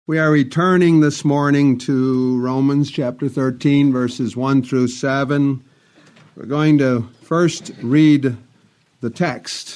We are returning this morning to Romans chapter 13, verses 1 through 7. We're going to first read the text.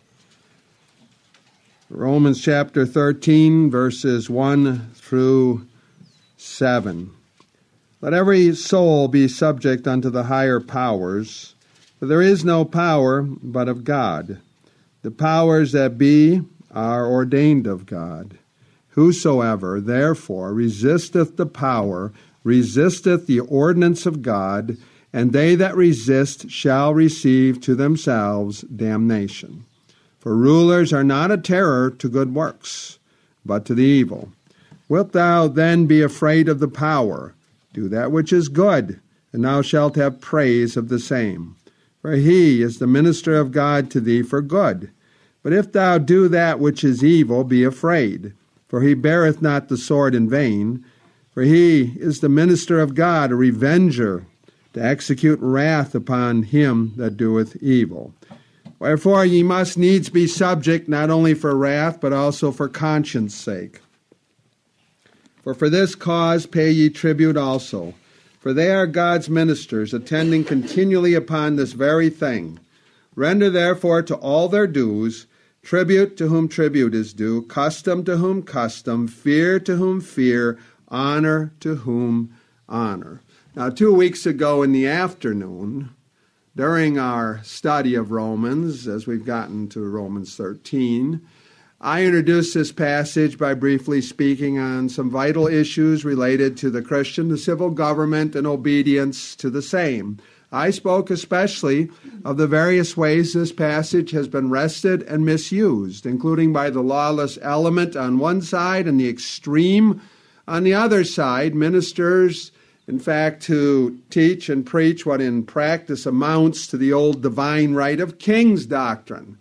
Romans chapter 13, verses 1 through 7. Let every soul be subject unto the higher powers, for there is no power but of God. The powers that be are ordained of God. Whosoever, therefore, resisteth the power, resisteth the ordinance of God, and they that resist shall receive to themselves damnation. For rulers are not a terror to good works, but to the evil. Wilt thou then be afraid of the power? Do that which is good, and thou shalt have praise of the same. For he is the minister of God to thee for good. But if thou do that which is evil, be afraid. For he beareth not the sword in vain, for he is the minister of God, a revenger, to execute wrath upon him that doeth evil. Wherefore ye must needs be subject, not only for wrath, but also for conscience sake. For this cause pay ye tribute also, for they are God's ministers, attending continually upon this very thing. Render therefore to all their dues, tribute to whom tribute is due, custom to whom custom, fear to whom fear, honor to whom honor. Now, 2 weeks ago in the afternoon, during our study of Romans, as we've gotten to Romans 13, I introduced this passage by briefly speaking on some vital issues related to the Christian, the civil government, and obedience to the same. I spoke especially of the various ways this passage has been wrested and misused, including by the lawless element on one side and the extreme on the other side, ministers, in fact, who teach and preach what in practice amounts to the old divine right of kings doctrine.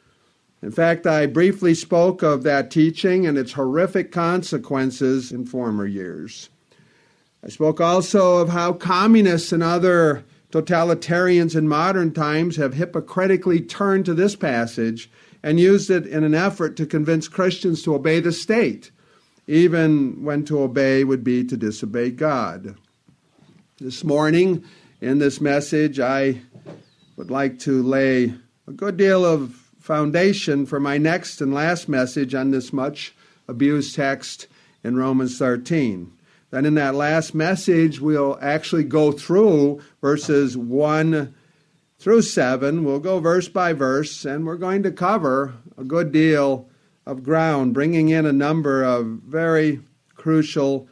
In fact, I briefly spoke of that teaching and its horrific consequences in former years. I spoke also of how communists and other totalitarians in modern times have hypocritically turned to this passage and used it in an effort to convince Christians to obey the state, even when to obey would be to disobey God. This morning, in this message, I would like to lay a good deal of foundation for my next and last message on this much abused text in Romans 13. Then in that last message, we'll actually go through verses 1 through 7. We'll go verse by verse, and we're going to cover a good deal of ground, bringing in a number of very crucial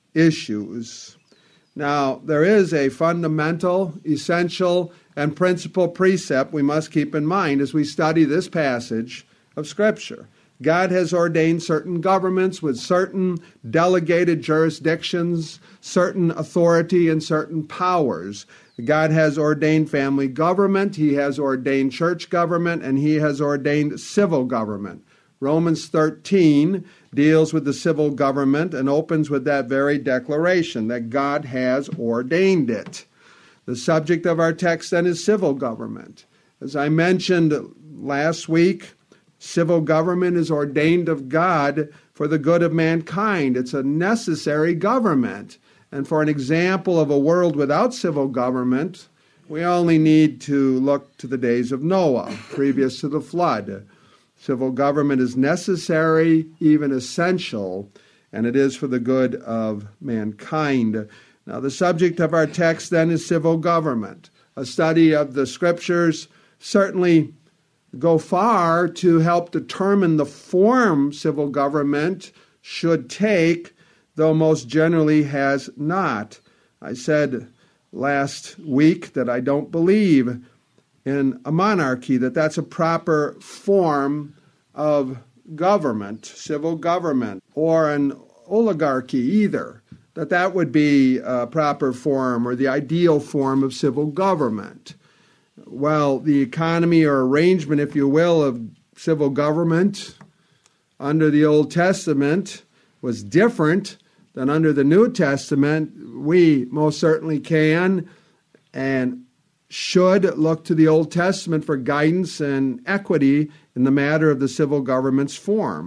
issues. Now, there is a fundamental, essential, and principal precept we must keep in mind as we study this passage of Scripture. God has ordained certain governments with certain delegated jurisdictions, certain authority, and certain powers. God has ordained family government, He has ordained church government, and He has ordained civil government. Romans 13 deals with the civil government and opens with that very declaration that God has ordained it. The subject of our text then is civil government. As I mentioned last week, civil government is ordained of God for the good of mankind. It's a necessary government. And for an example of a world without civil government, we only need to look to the days of Noah, previous to the flood. Civil government is necessary, even essential, and it is for the good of mankind. Now, the subject of our text then is civil government. A study of the Scriptures certainly go far to help determine the form civil government should take, though most generally has not. I said last week that I don't believe in a monarchy, that's a proper form of government, civil government, or an oligarchy either, that would be a proper form or the ideal form of civil government. Well, the economy or arrangement, if you will, of civil government under the Old Testament was different than under the New Testament. We most certainly can and should look to the Old Testament for guidance and equity in the matter of the civil government's form.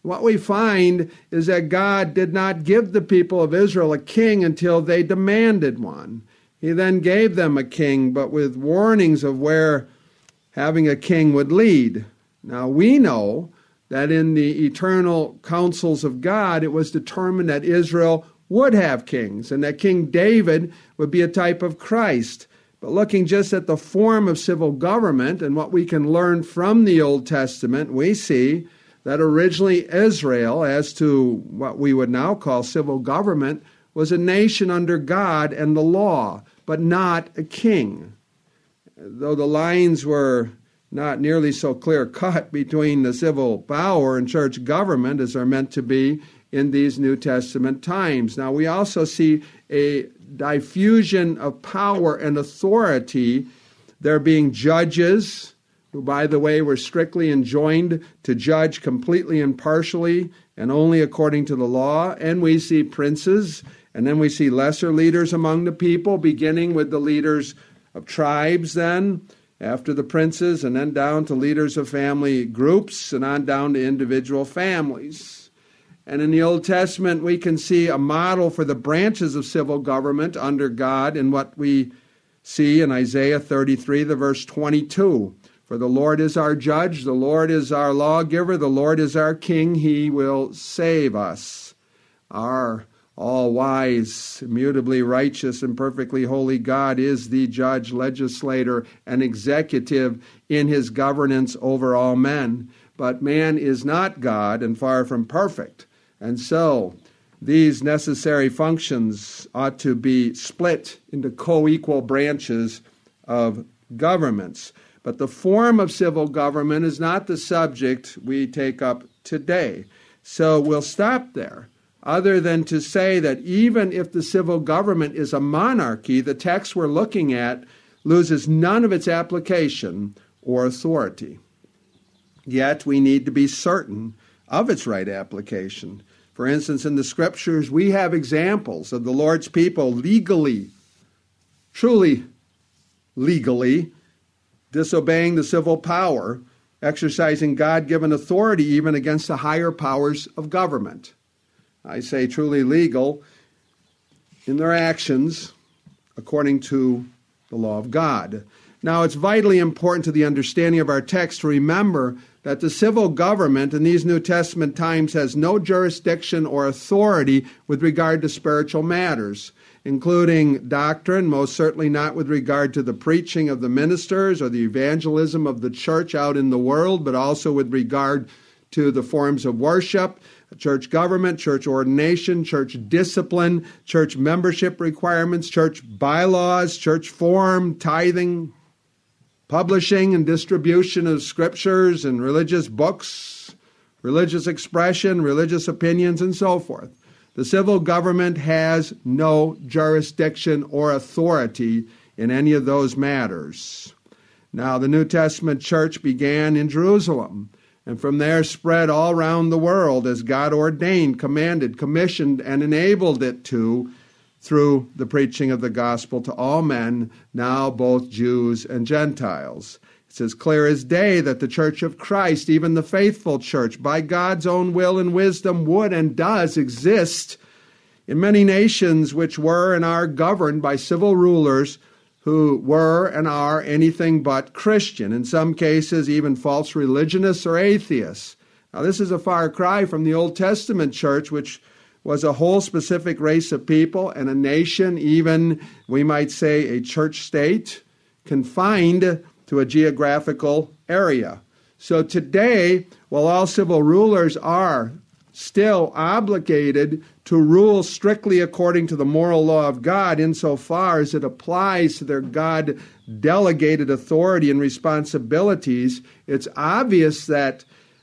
What we find is that God did not give the people of Israel a king until they demanded one. He then gave them a king, but with warnings of where having a king would lead. Now we know that in the eternal counsels of God, it was determined that Israel would have kings, and that King David would be a type of Christ. But looking just at the form of civil government and what we can learn from the Old Testament, we see that originally Israel, as to what we would now call civil government, was a nation under God and the law, but not a king. Though the lines were not nearly so clear-cut between the civil power and church government as are meant to be in these New Testament times. Now, we also see a diffusion of power and authority. There being judges, who, by the way, were strictly enjoined to judge completely impartially and only according to the law. And we see princes, and then we see lesser leaders among the people, beginning with the leaders of tribes then, after the princes, and then down to leaders of family groups, and on down to individual families. And in the Old Testament, we can see a model for the branches of civil government under God in what we see in Isaiah 33, the verse 22. For the Lord is our judge, the Lord is our lawgiver, the Lord is our king, he will save us. Our all-wise, immutably righteous, and perfectly holy God is the judge, legislator, and executive in his governance over all men. But man is not God and far from perfect. And so these necessary functions ought to be split into co-equal branches of governments. But the form of civil government is not the subject we take up today. So we'll stop there, other than to say that even if the civil government is a monarchy, the text we're looking at loses none of its application or authority. Yet we need to be certain of its right application. For instance, in the Scriptures, we have examples of the Lord's people legally, truly legally, disobeying the civil power, exercising God-given authority even against the higher powers of government. I say truly legal in their actions according to the law of God. Now, it's vitally important to the understanding of our text to remember that the civil government in these New Testament times has no jurisdiction or authority with regard to spiritual matters, including doctrine, most certainly not with regard to the preaching of the ministers or the evangelism of the church out in the world, but also with regard to the forms of worship, church government, church ordination, church discipline, church membership requirements, church bylaws, church form, tithing, publishing and distribution of scriptures and religious books, religious expression, religious opinions, and so forth. The civil government has no jurisdiction or authority in any of those matters. Now, the New Testament church began in Jerusalem, and from there spread all around the world as God ordained, commanded, commissioned, and enabled it to through the preaching of the gospel to all men, now both Jews and Gentiles. It's as clear as day that the Church of Christ, even the faithful church, by God's own will and wisdom, would and does exist in many nations which were and are governed by civil rulers who were and are anything but Christian, in some cases even false religionists or atheists. Now, this is a far cry from the Old Testament church, which was a whole specific race of people and a nation, even, we might say, a church state, confined to a geographical area. So today, while all civil rulers are still obligated to rule strictly according to the moral law of God, insofar as it applies to their God-delegated authority and responsibilities, it's obvious that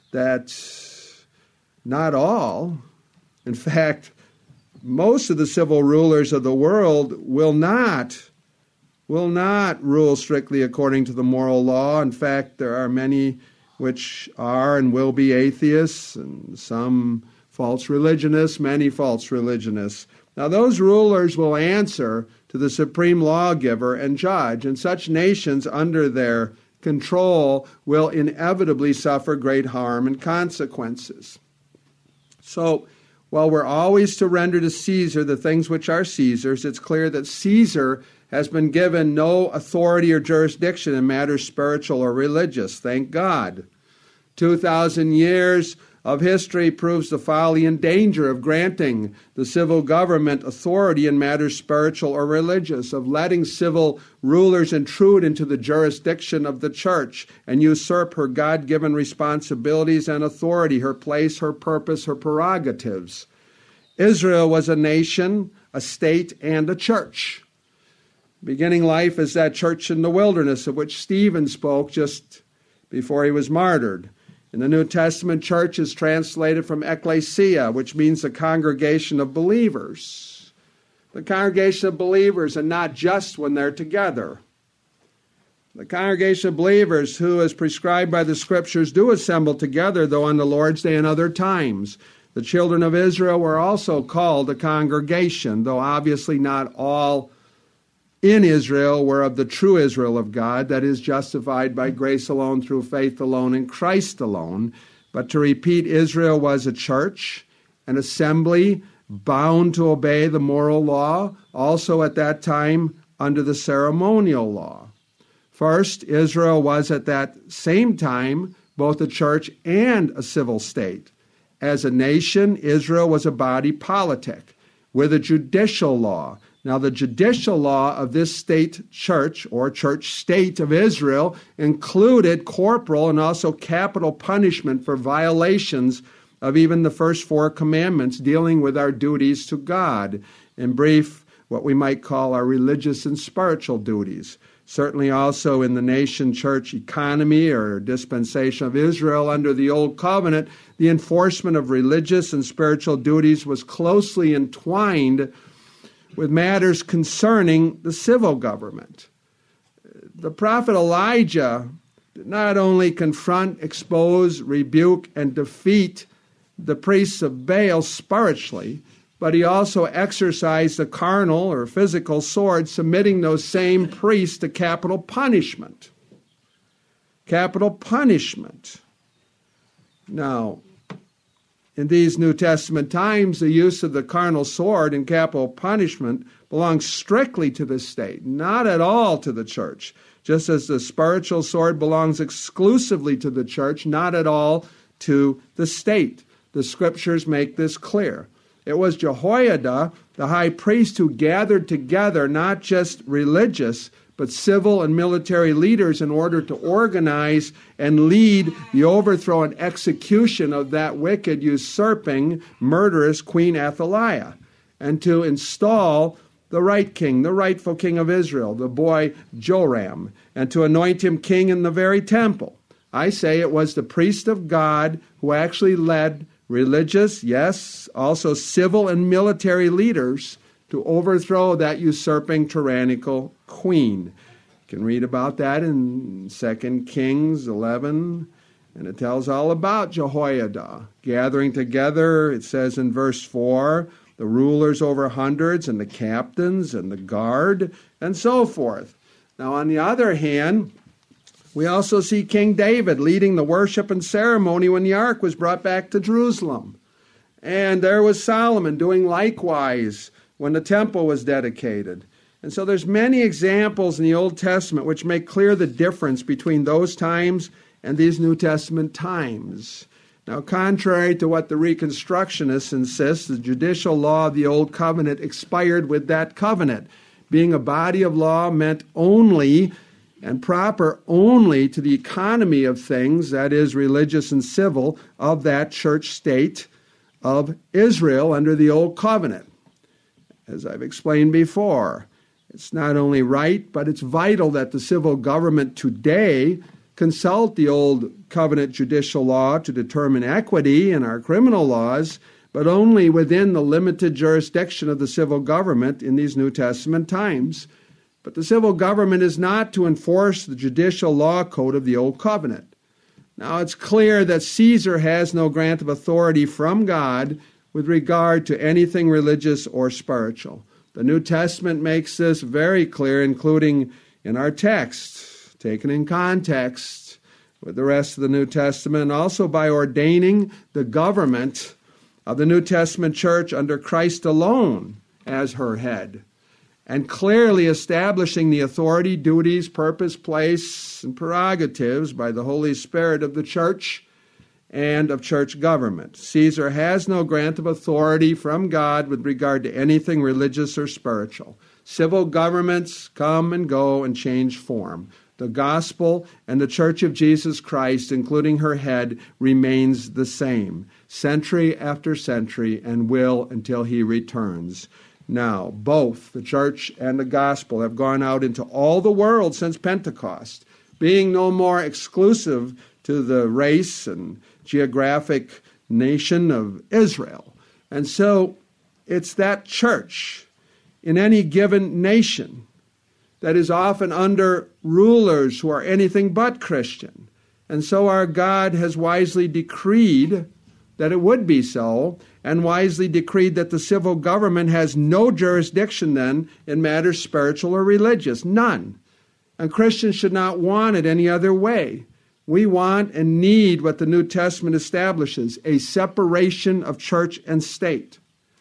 not all, in fact, most of the civil rulers of the world will not rule strictly according to the moral law. In fact, there are many which are and will be atheists, and some false religionists, many false religionists. Now, those rulers will answer to the supreme lawgiver and judge, and such nations under their control will inevitably suffer great harm and consequences. So, while we're always to render to Caesar the things which are Caesar's, it's clear that Caesar has been given no authority or jurisdiction in matters spiritual or religious. Thank God. 2,000 years of history proves the folly and danger of granting the civil government authority in matters spiritual or religious, of letting civil rulers intrude into the jurisdiction of the church and usurp her God-given responsibilities and authority, her place, her purpose, her prerogatives. Israel was a nation, a state, and a church. Beginning life as that church in the wilderness of which Stephen spoke just before he was martyred. In the New Testament, church is translated from ecclesia, which means the congregation of believers. The congregation of believers, and not just when they're together. The congregation of believers who, as prescribed by the Scriptures, do assemble together, though on the Lord's Day and other times. The children of Israel were also called a congregation, though obviously not all in Israel were of the true Israel of God, that is, justified by grace alone, through faith alone, in Christ alone. But to repeat, Israel was a church, an assembly, bound to obey the moral law, also at that time under the ceremonial law. First, Israel was at that same time both a church and a civil state. As a nation, Israel was a body politic with a judicial law. Now, the judicial law of this state church, or church state of Israel, included corporal and also capital punishment for violations of even the first 4 commandments dealing with our duties to God. In brief, what we might call our religious and spiritual duties. Certainly also in the nation church economy or dispensation of Israel under the Old Covenant, the enforcement of religious and spiritual duties was closely entwined with matters concerning the civil government. The prophet Elijah did not only confront, expose, rebuke, and defeat the priests of Baal spiritually, but he also exercised the carnal or physical sword, submitting those same priests to capital punishment. Capital punishment. Now, in these New Testament times, the use of the carnal sword in capital punishment belongs strictly to the state, not at all to the church, just as the spiritual sword belongs exclusively to the church, not at all to the state. The Scriptures make this clear. It was Jehoiada, the high priest, who gathered together not just religious, but civil and military leaders in order to organize and lead the overthrow and execution of that wicked, usurping, murderous Queen Athaliah, and to install the right king, the rightful king of Israel, the boy Joram, and to anoint him king in the very temple. I say it was the priest of God who actually led religious, yes, also civil and military leaders to overthrow that usurping tyrannical queen. You can read about that in 2 Kings 11, and it tells all about Jehoiada. Gathering together, it says in verse 4, the rulers over hundreds and the captains and the guard and so forth. Now, on the other hand, we also see King David leading the worship and ceremony when the ark was brought back to Jerusalem. And there was Solomon doing likewise when the temple was dedicated. And so there's many examples in the Old Testament which make clear the difference between those times and these New Testament times. Now, contrary to what the Reconstructionists insist, the judicial law of the Old Covenant expired with that covenant. Being a body of law meant only and proper only to the economy of things, that is, religious and civil, of that church state of Israel under the Old Covenant. As I've explained before, it's not only right, but it's vital that the civil government today consult the Old Covenant judicial law to determine equity in our criminal laws, but only within the limited jurisdiction of the civil government in these New Testament times. But the civil government is not to enforce the judicial law code of the Old Covenant. Now, it's clear that Caesar has no grant of authority from God with regard to anything religious or spiritual. The New Testament makes this very clear, including in our text, taken in context with the rest of the New Testament, and also by ordaining the government of the New Testament church under Christ alone as her head, and clearly establishing the authority, duties, purpose, place, and prerogatives by the Holy Spirit of the church and of church government. Caesar has no grant of authority from God with regard to anything religious or spiritual. Civil governments come and go and change form. The gospel and the Church of Jesus Christ, including her head, remains the same, century after century, and will until he returns. Now, both the church and the gospel have gone out into all the world since Pentecost, being no more exclusive to the race and geographic nation of Israel. And so it's that church in any given nation that is often under rulers who are anything but Christian. And so our God has wisely decreed that it would be so, and wisely decreed that the civil government has no jurisdiction then in matters spiritual or religious. None. And Christians should not want it any other way. We want and need what the New Testament establishes, a separation of church and state.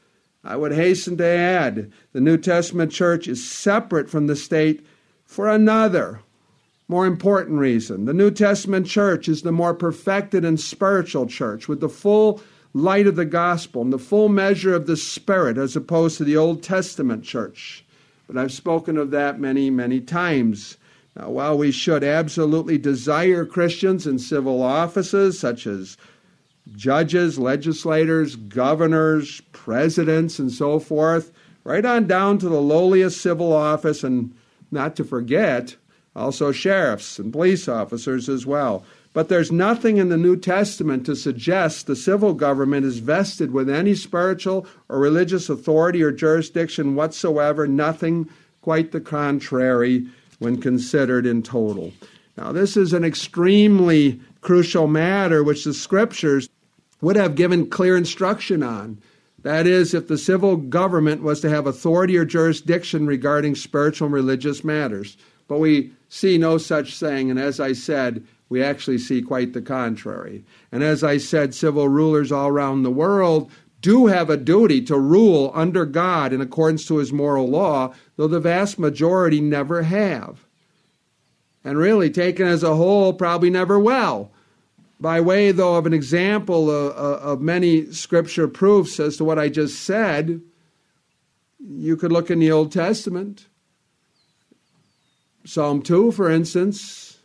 I would hasten to add, the New Testament church is separate from the state for another, more important reason. The New Testament church is the more perfected and spiritual church with the full light of the gospel and the full measure of the Spirit as opposed to the Old Testament church. But I've spoken of that many, many times. Now, while we should absolutely desire Christians in civil offices such as judges, legislators, governors, presidents, and so forth, right on down to the lowliest civil office, and not to forget, also sheriffs and police officers as well. But there's nothing in the New Testament to suggest the civil government is vested with any spiritual or religious authority or jurisdiction whatsoever, nothing quite the contrary when considered in total. Now, this is an extremely crucial matter which the Scriptures would have given clear instruction on. That is, if the civil government was to have authority or jurisdiction regarding spiritual and religious matters. But we see no such thing, and as I said, we actually see quite the contrary. And as I said, civil rulers all around the world do have a duty to rule under God in accordance to his moral law, though the vast majority never have. And really, taken as a whole, probably never will. By way, though, of an example of many Scripture proofs as to what I just said, you could look in the Old Testament. Psalm 2, for instance.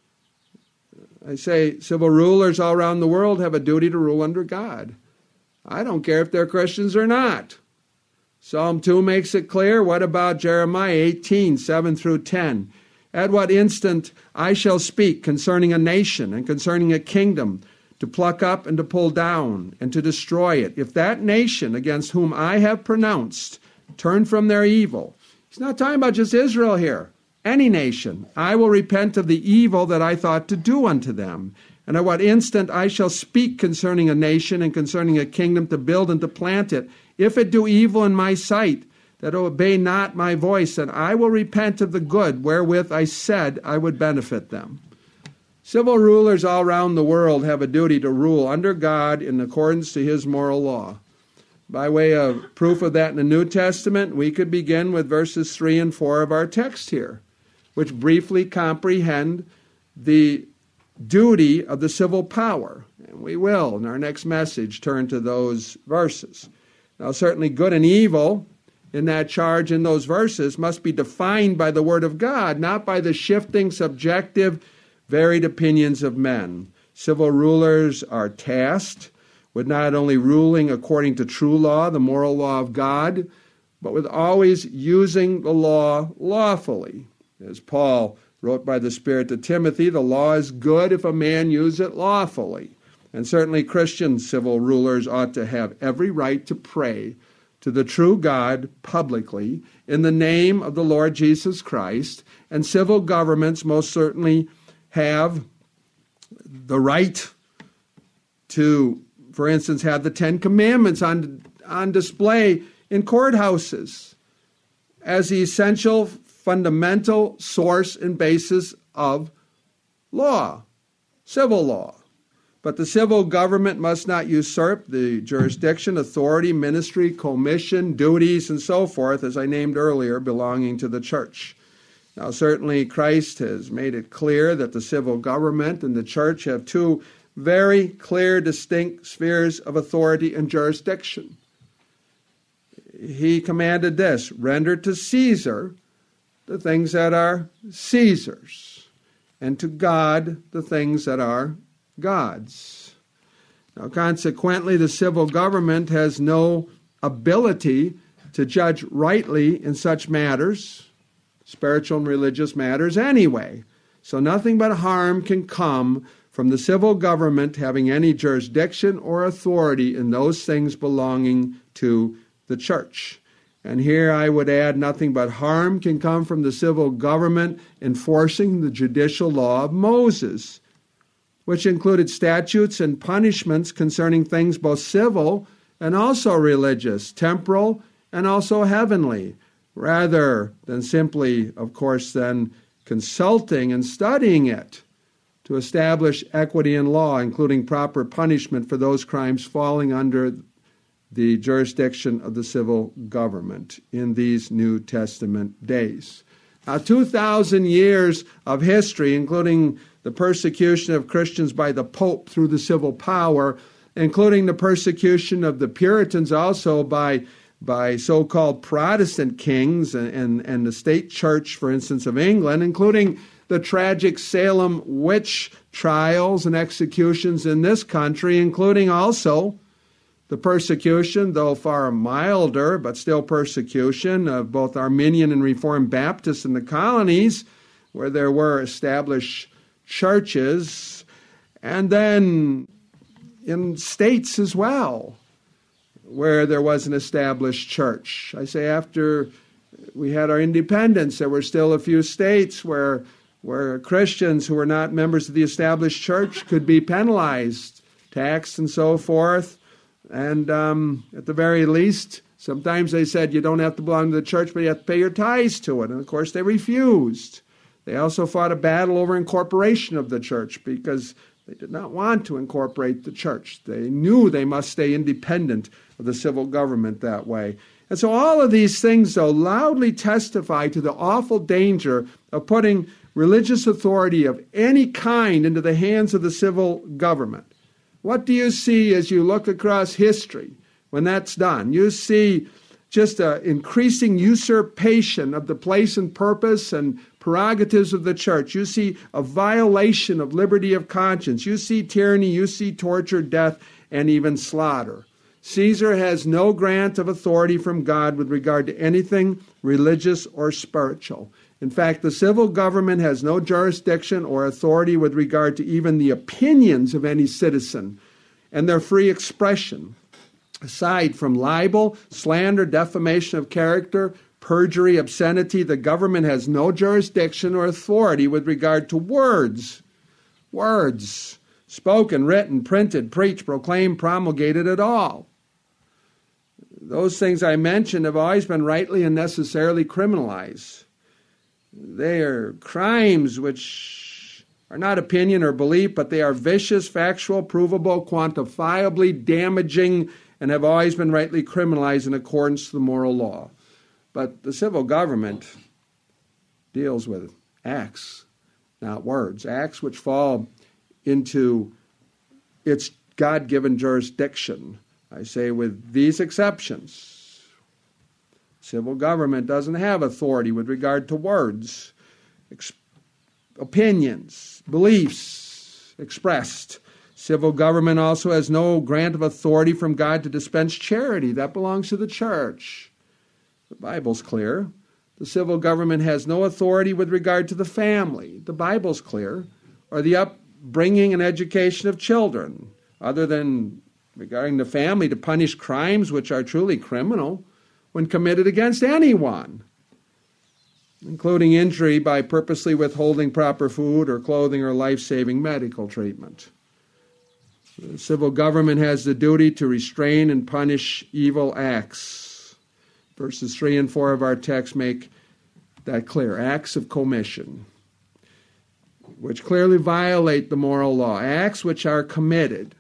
I say civil rulers all around the world have a duty to rule under God. I don't care if they're Christians or not. Psalm 2 makes it clear. What about Jeremiah 18, 7 through 10? At what instant I shall speak concerning a nation and concerning a kingdom, to pluck up and to pull down and to destroy it. If that nation against whom I have pronounced turn from their evil. He's not talking about just Israel here. Any nation. I will repent of the evil that I thought to do unto them. And at what instant I shall speak concerning a nation and concerning a kingdom to build and to plant it. If it do evil in my sight, that obey not my voice, and I will repent of the good wherewith I said I would benefit them. Civil rulers all around the world have a duty to rule under God in accordance to his moral law. By way of proof of that in the New Testament, we could begin with verses 3 and 4 of our text here, which briefly comprehend the duty of the civil power. And we will, in our next message, turn to those verses. Now, certainly good and evil in that charge in those verses must be defined by the Word of God, not by the shifting, subjective, varied opinions of men. Civil rulers are tasked with not only ruling according to true law, the moral law of God, but with always using the law lawfully. As Paul wrote by the Spirit to Timothy, the law is good if a man use it lawfully. And certainly Christian civil rulers ought to have every right to pray to the true God publicly in the name of the Lord Jesus Christ, and civil governments most certainly have the right to, for instance, have the Ten Commandments on display in courthouses as the essential, fundamental source and basis of law, civil law. But the civil government must not usurp the jurisdiction, authority, ministry, commission, duties, and so forth, as I named earlier, belonging to the church. Now, certainly Christ has made it clear that the civil government and the church have two very clear, distinct spheres of authority and jurisdiction. He commanded this: render to Caesar the things that are Caesar's, and to God the things that are God's. Now, consequently, the civil government has no ability to judge rightly in such matters, spiritual and religious matters anyway. So nothing but harm can come from the civil government having any jurisdiction or authority in those things belonging to the church. And here I would add, nothing but harm can come from the civil government enforcing the judicial law of Moses, which included statutes and punishments concerning things both civil and also religious, temporal and also heavenly, rather than simply, of course, then consulting and studying it to establish equity in law, including proper punishment for those crimes falling under the jurisdiction of the civil government in these New Testament days. Now, 2,000 years of history, including the persecution of Christians by the Pope through the civil power, including the persecution of the Puritans also by so-called Protestant kings and the state church, for instance, of England, including the tragic Salem witch trials and executions in this country, including also the persecution, though far milder, but still persecution of both Arminian and Reformed Baptists in the colonies, where there were established churches, and then in states as well, where there was an established church. I say after we had our independence, there were still a few states where Christians who were not members of the established church could be penalized, taxed and so forth. And at the very least, sometimes they said you don't have to belong to the church, but you have to pay your tithes to it. And of course, they refused. They also fought a battle over incorporation of the church because they did not want to incorporate the church. They knew they must stay independent of the civil government that way. And so all of these things, though, loudly testify to the awful danger of putting religious authority of any kind into the hands of the civil government. What do you see as you look across history when that's done? You see just an increasing usurpation of the place and purpose and prerogatives of the church. You see a violation of liberty of conscience. You see tyranny, you see torture, death, and even slaughter. Caesar has no grant of authority from God with regard to anything religious or spiritual. In fact, the civil government has no jurisdiction or authority with regard to even the opinions of any citizen and their free expression. Aside from libel, slander, defamation of character, perjury, obscenity, the government has no jurisdiction or authority with regard to words. Words, spoken, written, printed, preached, proclaimed, promulgated at all. Those things I mentioned have always been rightly and necessarily criminalized. They are crimes which are not opinion or belief, but they are vicious, factual, provable, quantifiably damaging, and have always been rightly criminalized in accordance to the moral law. But the civil government deals with acts, not words. Acts which fall into its God-given jurisdiction. I say with these exceptions. Civil government doesn't have authority with regard to words, opinions, beliefs expressed. Civil government also has no grant of authority from God to dispense charity. That belongs to the church. The Bible's clear. The civil government has no authority with regard to the family. The Bible's clear. Or the upbringing and education of children, other than regarding the family to punish crimes which are truly criminal when committed against anyone, including injury by purposely withholding proper food or clothing or life-saving medical treatment. The civil government has the duty to restrain and punish evil acts. Verses 3 and 4 of our text make that clear. Acts of commission. which clearly violate the moral law, acts which are committed.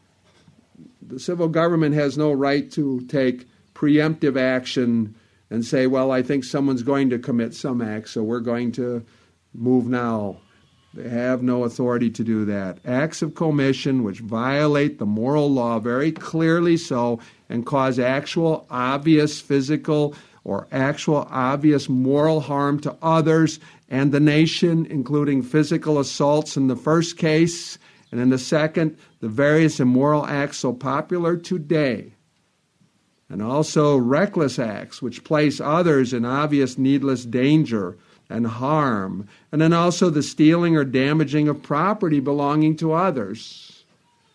The civil government has no right to take preemptive action and say, well, I think someone's going to commit some act, so we're going to move now. They have no authority to do that. Acts of commission which violate the moral law very clearly so and cause actual obvious physical or actual obvious moral harm to others and the nation, including physical assaults in the first case, and in the second, the various immoral acts so popular today, and also reckless acts which place others in obvious needless danger and harm, and then also the stealing or damaging of property belonging to others.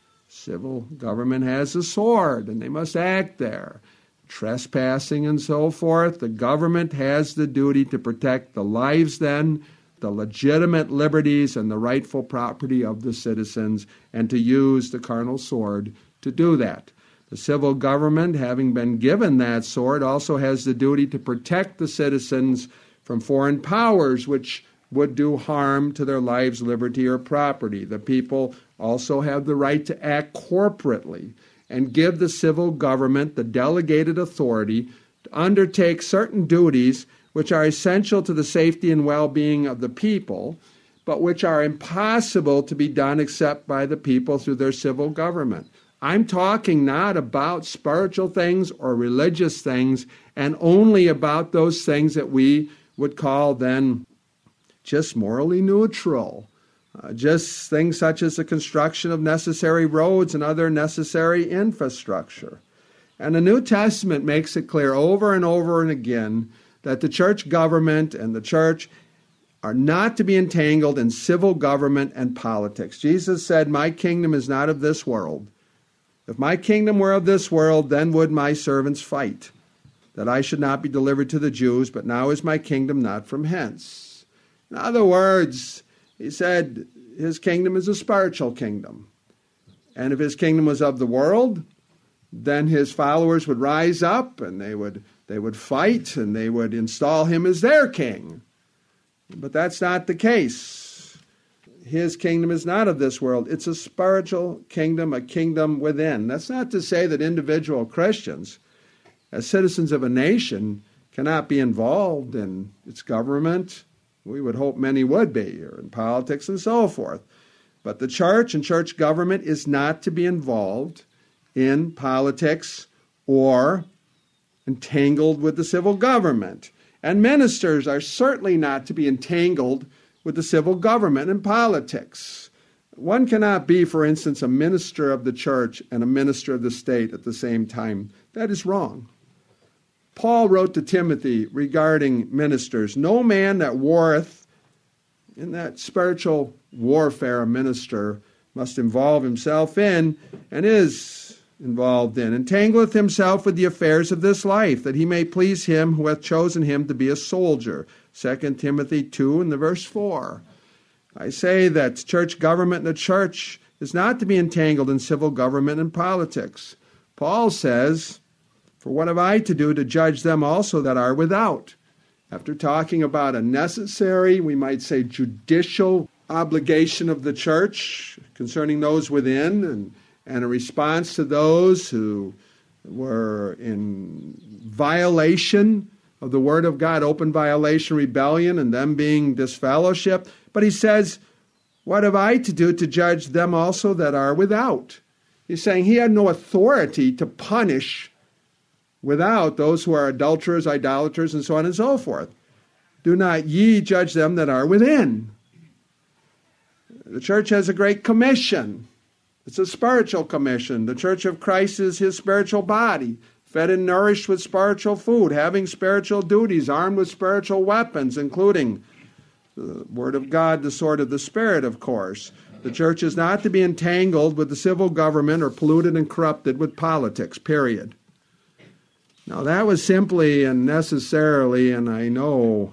Civil government has a sword, and they must act there. Trespassing and so forth, the government has the duty to protect the lives then, the legitimate liberties and the rightful property of the citizens, and to use the carnal sword to do that. The civil government, having been given that sword, also has the duty to protect the citizens from foreign powers which would do harm to their lives, liberty, or property. The people also have the right to act corporately and give the civil government the delegated authority to undertake certain duties which are essential to the safety and well-being of the people, but which are impossible to be done except by the people through their civil government. I'm talking not about spiritual things or religious things, and only about those things that we would call then just morally neutral. Just things such as the construction of necessary roads and other necessary infrastructure. And the New Testament makes it clear over and over and again that the church government and the church are not to be entangled in civil government and politics. Jesus said, "My kingdom is not of this world. If my kingdom were of this world, then would my servants fight, that I should not be delivered to the Jews, but now is my kingdom not from hence." In other words, he said his kingdom is a spiritual kingdom. And if his kingdom was of the world, then his followers would rise up and they would fight and they would install him as their king. But that's not the case. His kingdom is not of this world. It's a spiritual kingdom, a kingdom within. That's not to say that individual Christians, as citizens of a nation, cannot be involved in its government. We would hope many would be, or in politics and so forth. But the church and church government is not to be involved in politics or entangled with the civil government. And ministers are certainly not to be entangled with the civil government and politics. One cannot be, for instance, a minister of the church and a minister of the state at the same time. That is wrong. Paul wrote to Timothy regarding ministers, "No man that warreth," in that spiritual warfare a minister must involve himself in and is involved in, "entangleth himself with the affairs of this life, that he may please him who hath chosen him to be a soldier." 2 Timothy 2 and the verse 4. I say that church government in the church is not to be entangled in civil government and politics. Paul says, "For what have I to do to judge them also that are without?" After talking about a necessary, we might say judicial obligation of the church concerning those within, and a response to those who were in violation of the Word of God, open violation, rebellion, and them being disfellowship. But he says, "What have I to do to judge them also that are without?" He's saying he had no authority to punish without those who are adulterers, idolaters, and so on and so forth. "Do not ye judge them that are within." The church has a great commission. It's a spiritual commission. The church of Christ is his spiritual body, fed and nourished with spiritual food, having spiritual duties, armed with spiritual weapons, including the Word of God, the sword of the Spirit, of course. The church is not to be entangled with the civil government or polluted and corrupted with politics, period. Now, that was simply and necessarily, and I know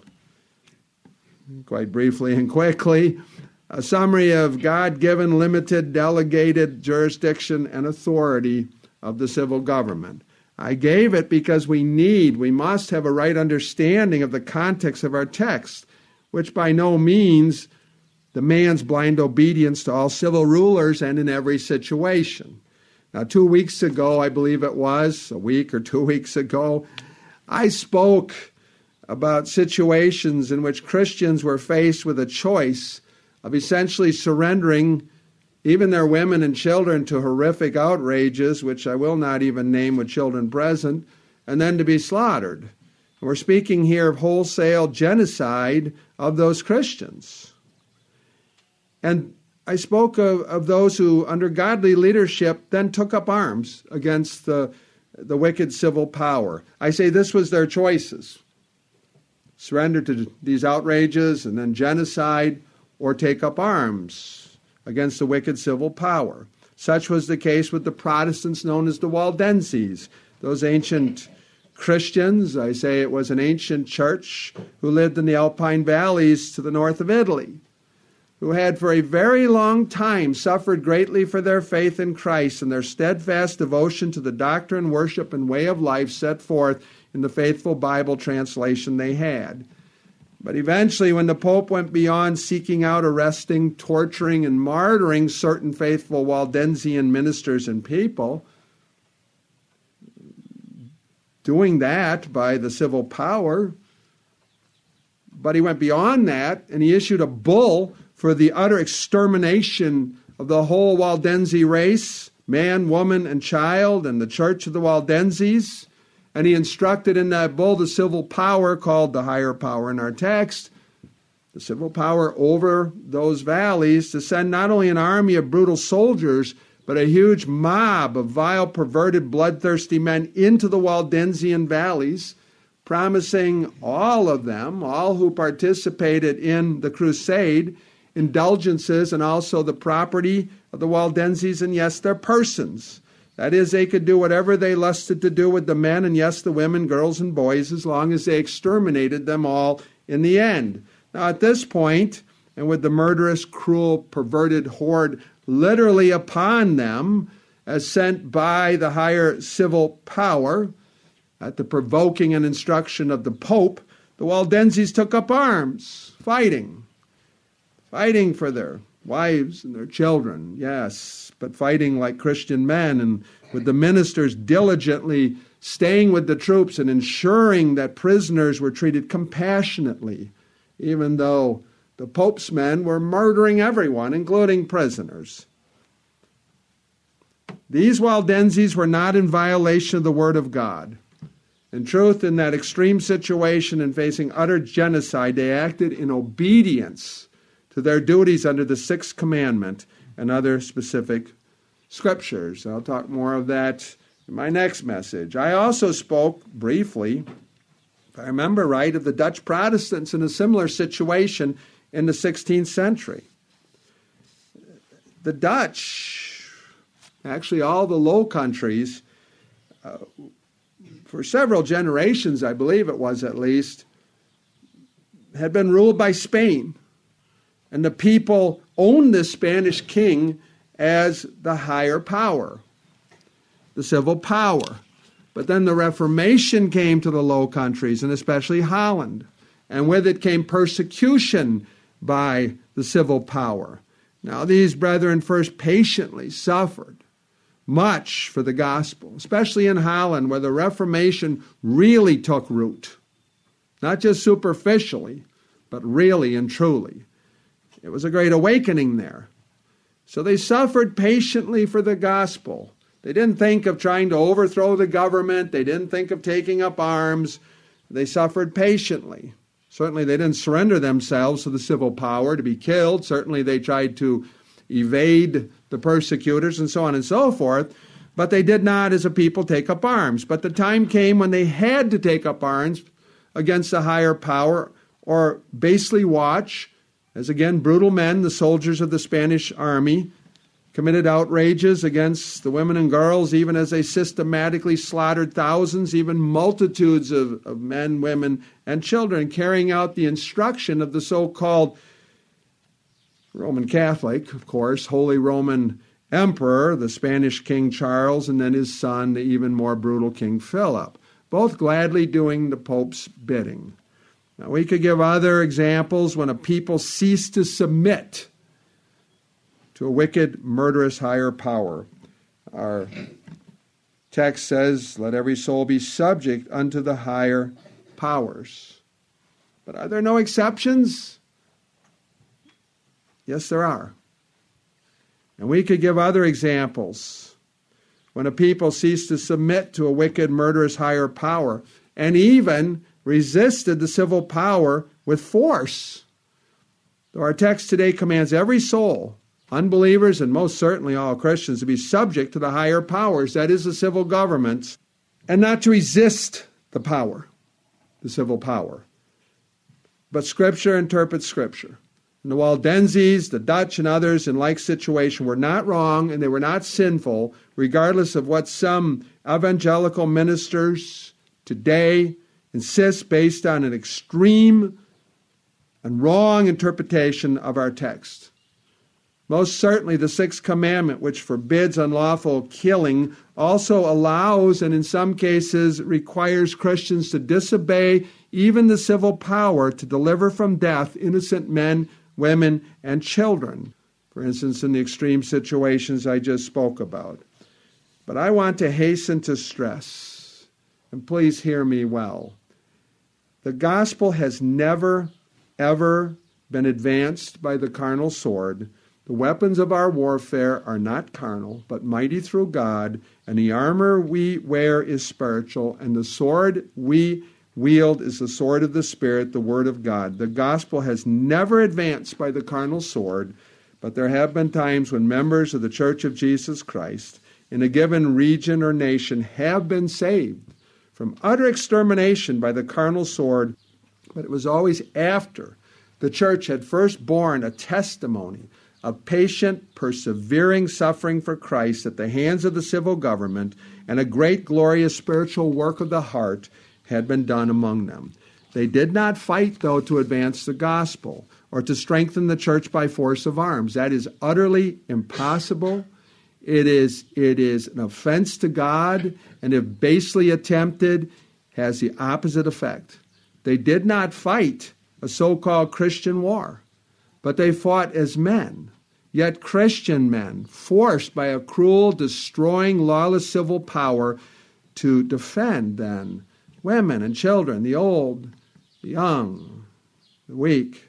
quite briefly and quickly, a summary of God-given, limited, delegated jurisdiction and authority of the civil government. I gave it because we must have a right understanding of the context of our text, which by no means the man's blind obedience to all civil rulers and in every situation. Now, 2 weeks ago, I believe it was, a week or 2 weeks ago, I spoke about situations in which Christians were faced with a choice of essentially surrendering even their women and children to horrific outrages, which I will not even name with children present, and then to be slaughtered. We're speaking here of wholesale genocide of those Christians. And I spoke of those who, under godly leadership, then took up arms against the wicked civil power. I say this was their choices. Surrender to these outrages and then genocide, or take up arms against the wicked civil power. Such was the case with the Protestants known as the Waldenses, those ancient Christians. I say it was an ancient church who lived in the Alpine valleys to the north of Italy, who had for a very long time suffered greatly for their faith in Christ and their steadfast devotion to the doctrine, worship, and way of life set forth in the faithful Bible translation they had. But eventually, when the Pope went beyond seeking out, arresting, torturing, and martyring certain faithful Waldensian ministers and people, doing that by the civil power, but he went beyond that and he issued a bull for the utter extermination of the whole Waldense race, man, woman, and child, and the Church of the Waldenses. And he instructed in that bull the civil power, called the higher power in our text, the civil power over those valleys, to send not only an army of brutal soldiers, but a huge mob of vile, perverted, bloodthirsty men into the Waldensian valleys, promising all of them, all who participated in the crusade, indulgences and also the property of the Waldenses, and yes, their persons. That is, they could do whatever they lusted to do with the men, and yes, the women, girls, and boys, as long as they exterminated them all in the end. Now, at this point, and with the murderous, cruel, perverted horde literally upon them, as sent by the higher civil power, at the provoking and instruction of the Pope, the Waldenses took up arms, fighting for their wives and their children, yes, but fighting like Christian men, and with the ministers diligently staying with the troops and ensuring that prisoners were treated compassionately, even though the Pope's men were murdering everyone, including prisoners. These Waldenses were not in violation of the Word of God. In truth, in that extreme situation and facing utter genocide, they acted in obedience to their duties under the Sixth Commandment and other specific scriptures. I'll talk more of that in my next message. I also spoke briefly, if I remember right, of the Dutch Protestants in a similar situation in the 16th century. The Dutch, actually all the Low Countries, for several generations, I believe it was at least, had been ruled by Spain. And the people owned this Spanish king as the higher power, the civil power. But then the Reformation came to the Low Countries, and especially Holland. And with it came persecution by the civil power. Now these brethren first patiently suffered much for the gospel, especially in Holland, where the Reformation really took root. Not just superficially, but really and truly. It was a great awakening there. So they suffered patiently for the gospel. They didn't think of trying to overthrow the government. They didn't think of taking up arms. They suffered patiently. Certainly they didn't surrender themselves to the civil power to be killed. Certainly they tried to evade the persecutors and so on and so forth. But they did not, as a people, take up arms. But the time came when they had to take up arms against the higher power, or basely watch as, again, brutal men, the soldiers of the Spanish army, committed outrages against the women and girls, even as they systematically slaughtered thousands, even multitudes of men, women, and children, carrying out the instruction of the so-called Roman Catholic, of course, Holy Roman Emperor, the Spanish King Charles, and then his son, the even more brutal King Philip, both gladly doing the Pope's bidding. Now, we could give other examples when a people cease to submit to a wicked, murderous higher power. Our text says, let every soul be subject unto the higher powers. But are there no exceptions? Yes, there are. And we could give other examples when a people ceased to submit to a wicked, murderous higher power and even resisted the civil power with force. Though our text today commands every soul, unbelievers and most certainly all Christians, to be subject to the higher powers, that is the civil governments, and not to resist the power, the civil power. But Scripture interprets Scripture. And the Waldenses, the Dutch, and others in like situation were not wrong and they were not sinful, regardless of what some evangelical ministers today insist based on an extreme and wrong interpretation of our text. Most certainly the sixth commandment, which forbids unlawful killing, also allows and in some cases requires Christians to disobey even the civil power to deliver from death innocent men, women, and children, for instance, in the extreme situations I just spoke about. But I want to hasten to stress, and please hear me well, the gospel has never, ever been advanced by the carnal sword. The weapons of our warfare are not carnal, but mighty through God, and the armor we wear is spiritual, and the sword we wield is the sword of the Spirit, the Word of God. The gospel has never advanced by the carnal sword, but there have been times when members of the Church of Jesus Christ in a given region or nation have been saved from utter extermination by the carnal sword, but it was always after the church had first borne a testimony of patient, persevering suffering for Christ at the hands of the civil government, and a great, glorious spiritual work of the heart had been done among them. They did not fight, though, to advance the gospel or to strengthen the church by force of arms. That is utterly impossible. It is an offense to God, and if basely attempted, has the opposite effect. They did not fight a so-called Christian war, but they fought as men, yet Christian men, forced by a cruel, destroying, lawless civil power to defend then women and children, the old, the young, the weak.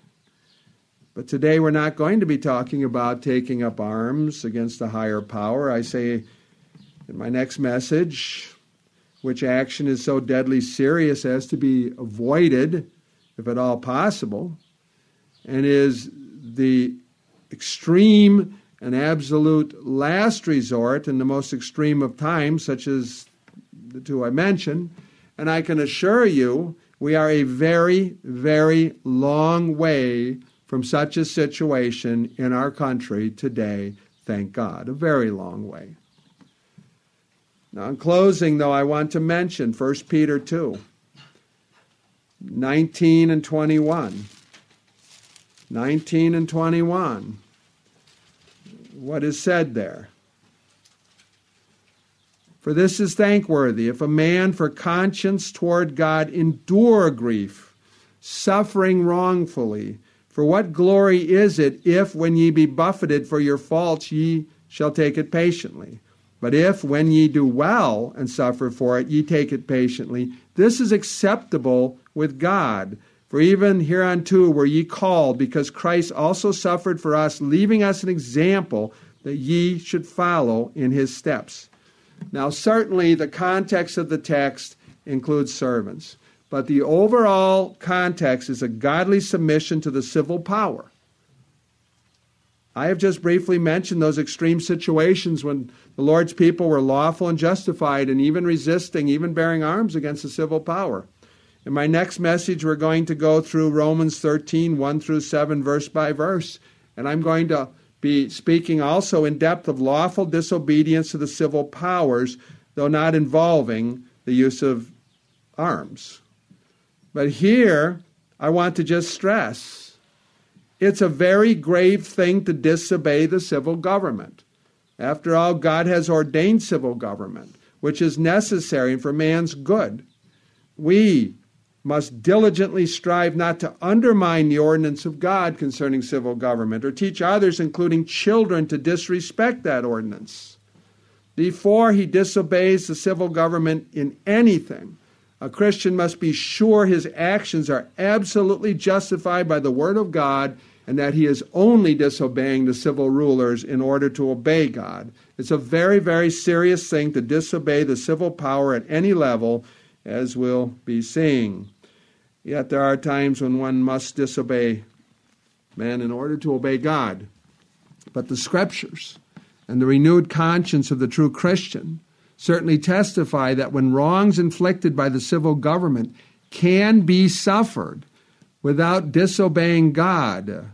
But today we're not going to be talking about taking up arms against a higher power. I say in my next message, which action is so deadly serious as to be avoided, if at all possible, and is the extreme and absolute last resort in the most extreme of times, such as the two I mentioned. And I can assure you, we are a very, very long way from such a situation in our country today, thank God, a very long way. Now, in closing, though, I want to mention 1 Peter 2, 19 and 21. 19 and 21. What is said there? For this is thankworthy, if a man for conscience toward God endure grief, suffering wrongfully. For what glory is it if, when ye be buffeted for your faults, ye shall take it patiently? But if, when ye do well and suffer for it, ye take it patiently, this is acceptable with God. For even hereunto were ye called, because Christ also suffered for us, leaving us an example that ye should follow in his steps. Now, certainly the context of the text includes servants, but the overall context is a godly submission to the civil power. I have just briefly mentioned those extreme situations when the Lord's people were lawful and justified and even resisting, even bearing arms against the civil power. In my next message, we're going to go through Romans 13, 1 through 7, verse by verse, and I'm going to be speaking also in depth of lawful disobedience to the civil powers, though not involving the use of arms. But here, I want to just stress, it's a very grave thing to disobey the civil government. After all, God has ordained civil government, which is necessary for man's good. We must diligently strive not to undermine the ordinance of God concerning civil government, or teach others, including children, to disrespect that ordinance. Before he disobeys the civil government in anything, a Christian must be sure his actions are absolutely justified by the Word of God, and that he is only disobeying the civil rulers in order to obey God. It's a very, very serious thing to disobey the civil power at any level, as we'll be seeing. Yet there are times when one must disobey man in order to obey God. But the Scriptures and the renewed conscience of the true Christian certainly testify that when wrongs inflicted by the civil government can be suffered without disobeying God,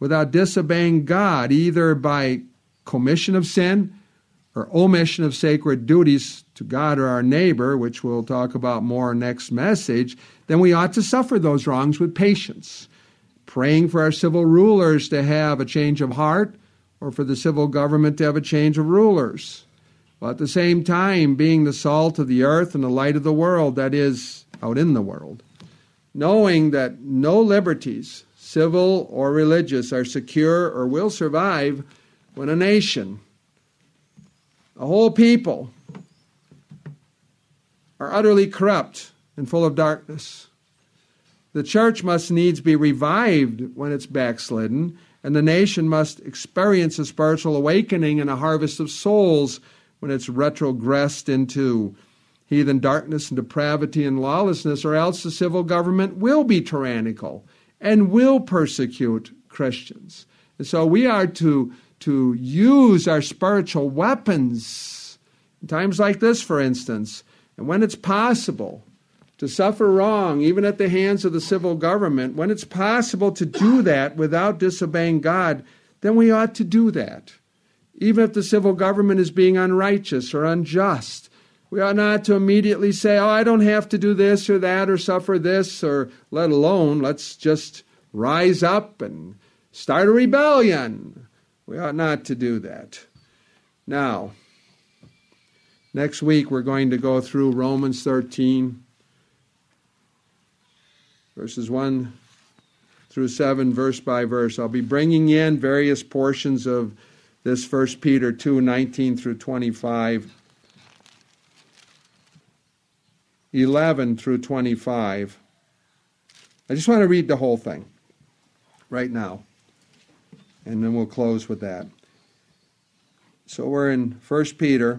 either by commission of sin or omission of sacred duties to God or our neighbor, which we'll talk about more next message, then we ought to suffer those wrongs with patience, praying for our civil rulers to have a change of heart, or for the civil government to have a change of rulers, while at the same time being the salt of the earth and the light of the world, that is, out in the world, knowing that no liberties, civil or religious, are secure or will survive when a nation, a whole people, are utterly corrupt and full of darkness. The church must needs be revived when it's backslidden, and the nation must experience a spiritual awakening and a harvest of souls when it's retrogressed into heathen darkness and depravity and lawlessness, or else the civil government will be tyrannical and will persecute Christians. And so we are to use our spiritual weapons in times like this, for instance, and when it's possible to suffer wrong, even at the hands of the civil government, when it's possible to do that without disobeying God, then we ought to do that. Even if the civil government is being unrighteous or unjust, we ought not to immediately say, oh, I don't have to do this or that or suffer this, or let alone, let's just rise up and start a rebellion. We ought not to do that. Now, next week we're going to go through Romans 13, verses 1 through 7, verse by verse. I'll be bringing in various portions of this 1 Peter 2, 19 through 25, 11 through 25. I just want to read the whole thing right now, and then we'll close with that. So we're in 1 Peter.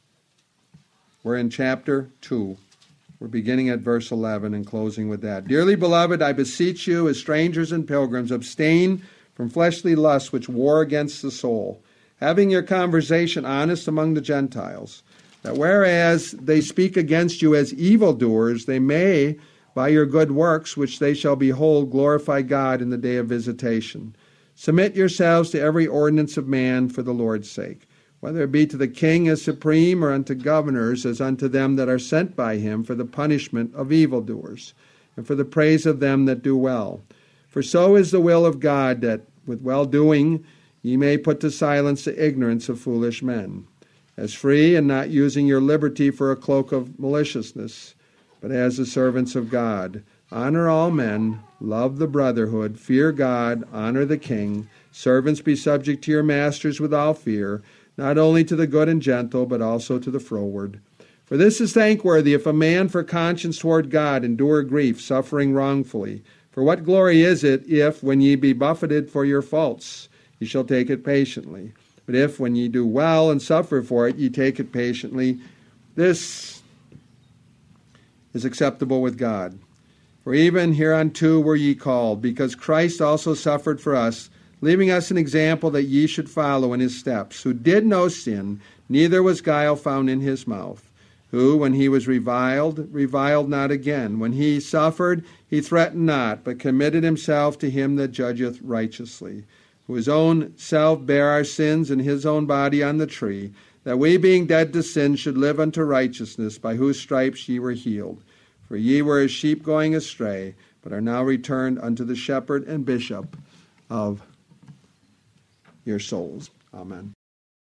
We're in chapter 2. We're beginning at verse 11 and closing with that. Dearly beloved, I beseech you, as strangers and pilgrims, abstain from fleshly lusts which war against the soul, having your conversation honest among the Gentiles, that whereas they speak against you as evildoers, they may, by your good works, which they shall behold, glorify God in the day of visitation. Submit yourselves to every ordinance of man for the Lord's sake, whether it be to the king as supreme, or unto governors as unto them that are sent by him, for the punishment of evildoers, and for the praise of them that do well. For so is the will of God, that with well-doing ye may put to silence the ignorance of foolish men. As free, and not using your liberty for a cloak of maliciousness, but as the servants of God. Honor all men, love the brotherhood, fear God, honor the king. Servants, be subject to your masters with all fear, not only to the good and gentle, but also to the froward. For this is thankworthy, if a man for conscience toward God endure grief, suffering wrongfully. For what glory is it, if, when ye be buffeted for your faults, ye shall take it patiently? But if, when ye do well and suffer for it, ye take it patiently, this is acceptable with God. For even hereunto were ye called, because Christ also suffered for us, leaving us an example that ye should follow in his steps, who did no sin, neither was guile found in his mouth, who, when he was reviled, reviled not again. When he suffered, he threatened not, but committed himself to him that judgeth righteously, who his own self bare our sins in his own body on the tree, that we, being dead to sin, should live unto righteousness, by whose stripes ye were healed. For ye were as sheep going astray, but are now returned unto the shepherd and bishop of your souls. Amen.